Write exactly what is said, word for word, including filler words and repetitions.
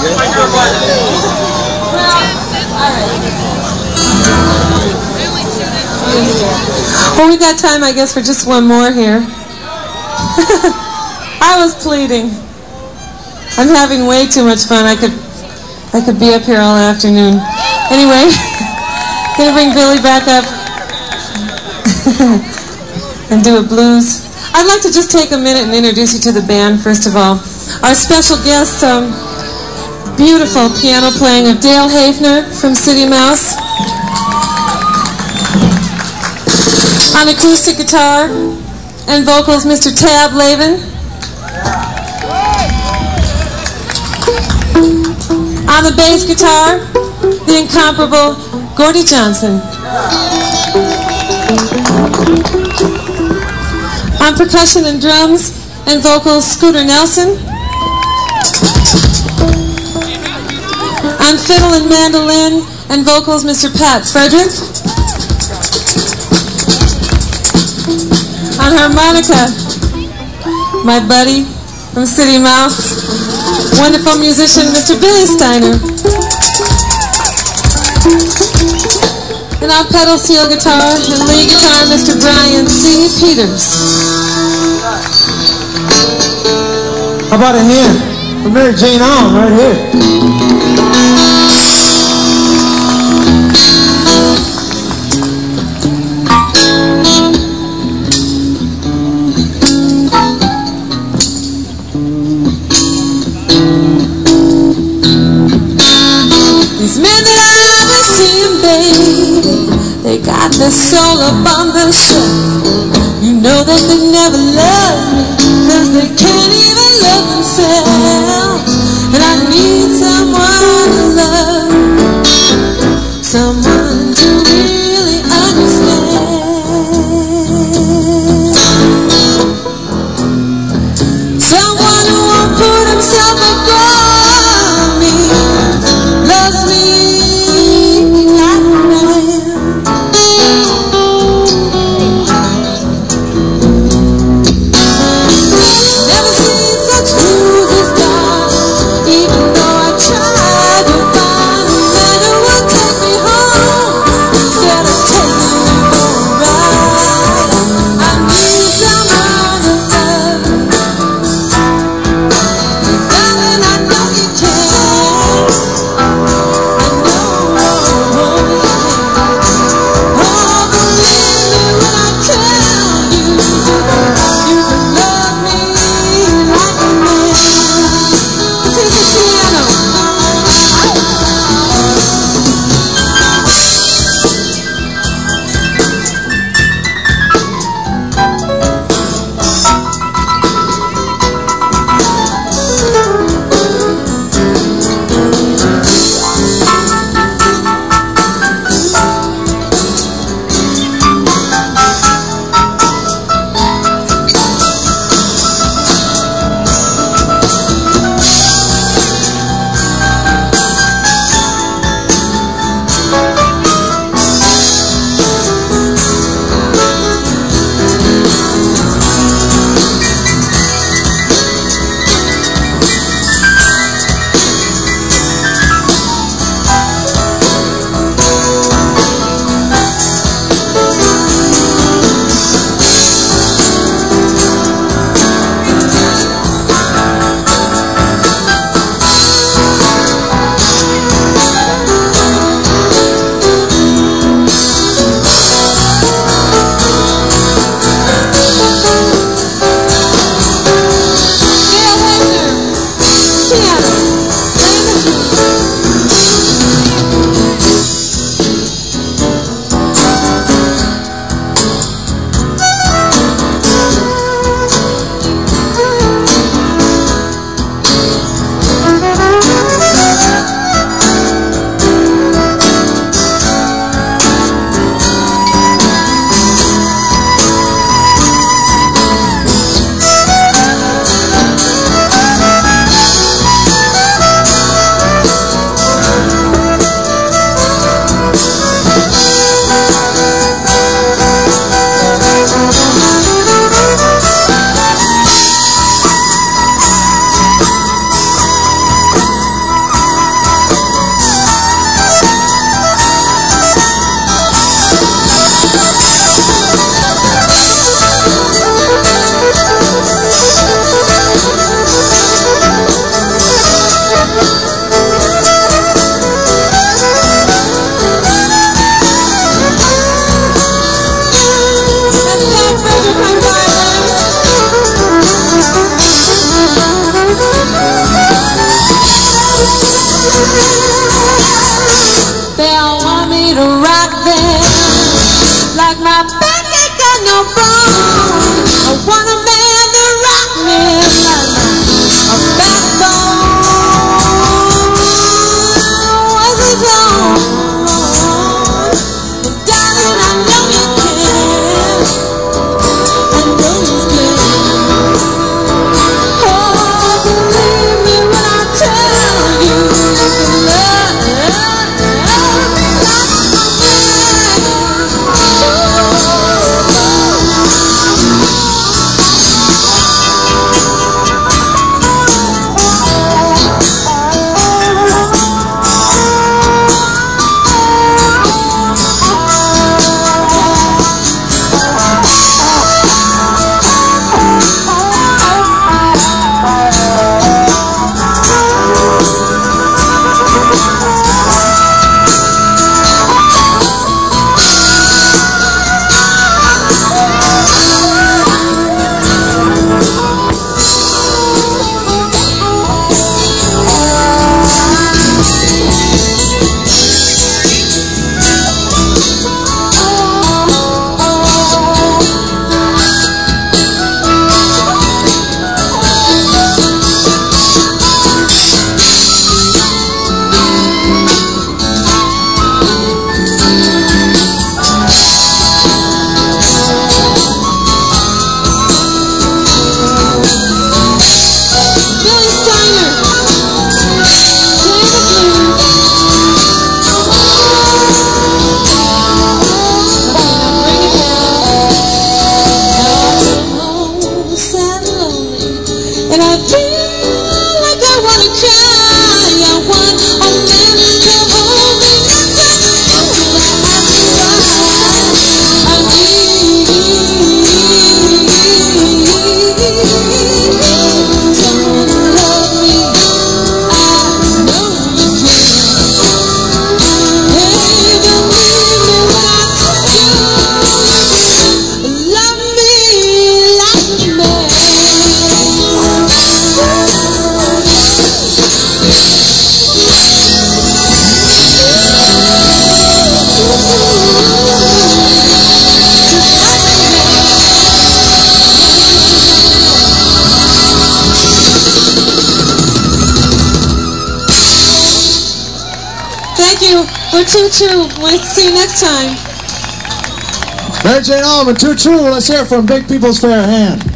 Well, we got time, I guess, for just one more here. I was pleading. I'm having way too much fun. I could, I could be up here all afternoon. Anyway, gonna bring Billy back up and do a blues. I'd like to just take a minute and introduce you to the band, first of all. Our special guest, um, beautiful piano playing of Dale Hafner from City Mouse. On acoustic guitar and vocals, Mister Tab Lavin. On the bass guitar, the incomparable Gordie Johnson. On percussion and drums and vocals, Scooter Nelson. On fiddle and mandolin and vocals, Mister Pat Frederick. On harmonica, my buddy from City Mouse, wonderful musician, Mister Billy Steiner. And on pedal steel guitar and lead guitar, Mister Brian C. Peters. How about a hand for Mary Jane Allen right here? They got their soul up on the shelf. You know that they never love me, cause they can't even love themselves. And I need someone to love, someone to really understand, someone who won't put himself above me, loves me like I am. Never seen such blues as They all want me to rock them like my back ain't got no bone. I want a man to rock me like my backbone was his own. But darling, I know you can. I know you can. Oh, believe me when I tell you that love and I feel like I wanna cry. I want a man to hold me I need someone to love me. I know you can. Hey, believe me when I tell you, love me like me. Thank you. We're Two True. We'll see you next time. Mary Jane Allman, Two True. Let's hear it from Big People's Fair Hand.